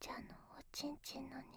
ちゃんのおちんちんの匂い。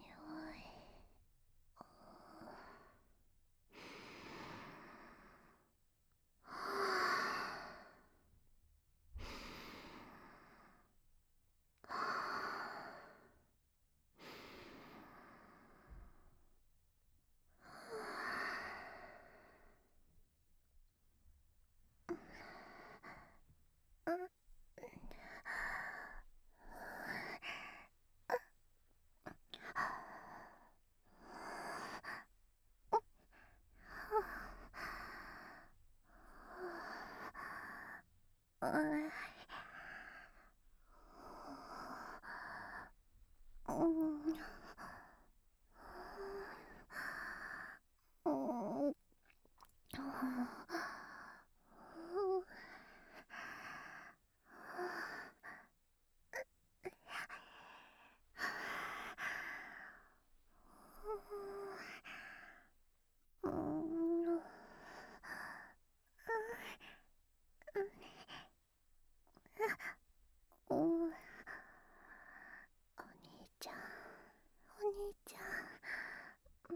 ちゃん、お兄ちゃん、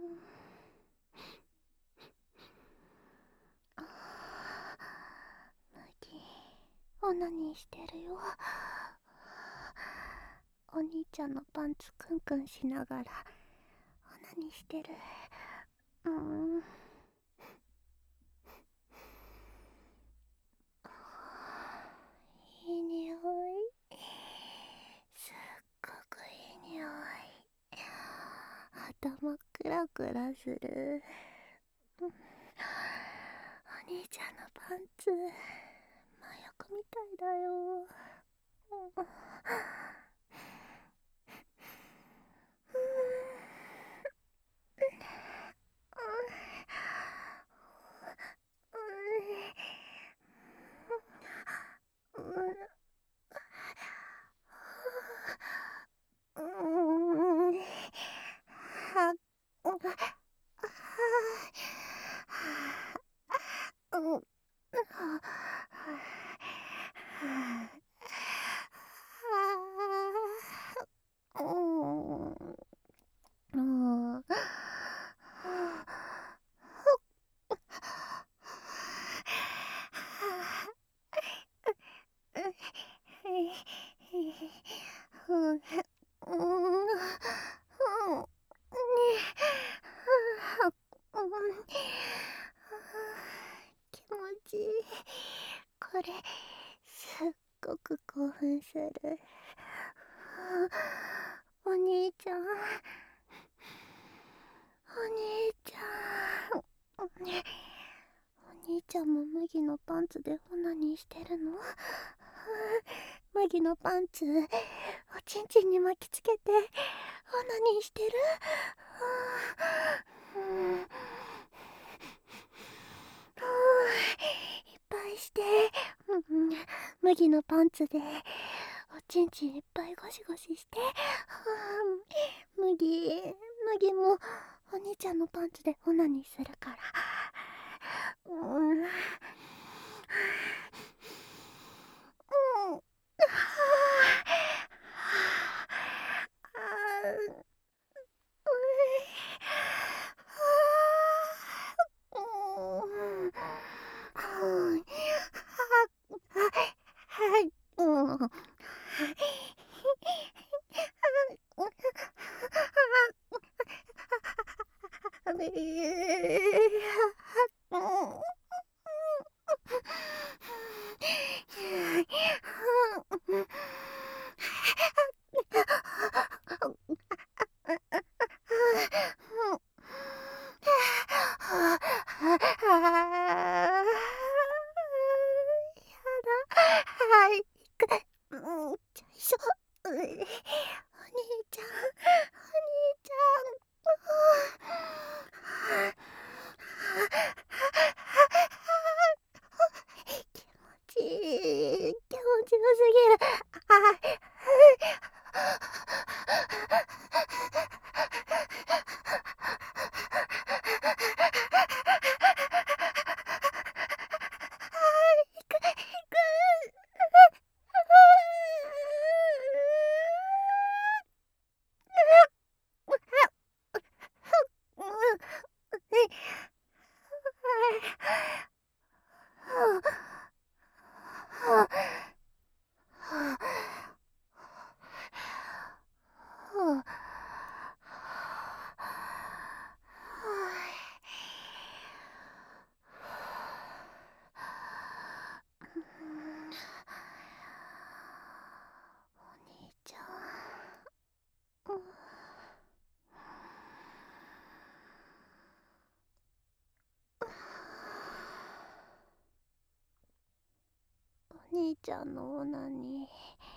麦、オナニーしてるよ。お兄ちゃんのパンツクンクンしながらオナニーしてる。いい匂い、すっごくいい匂い。頭クラクラする。お兄ちゃんのパンツ麻薬みたいだよ。気持ちいい。これすっごく興奮する。お兄ちゃん、お兄ちゃん、お兄ちゃんも麦のパンツでオナニーしてるの？麦のパンツおちんちんに巻きつけてオナニーしてる？いっぱいして、麦のパンツでおちんちんいっぱいゴシゴシして、麦もお兄ちゃんのパンツでオナニーするから。気持ちよすぎる。 兄ちゃんのオナニー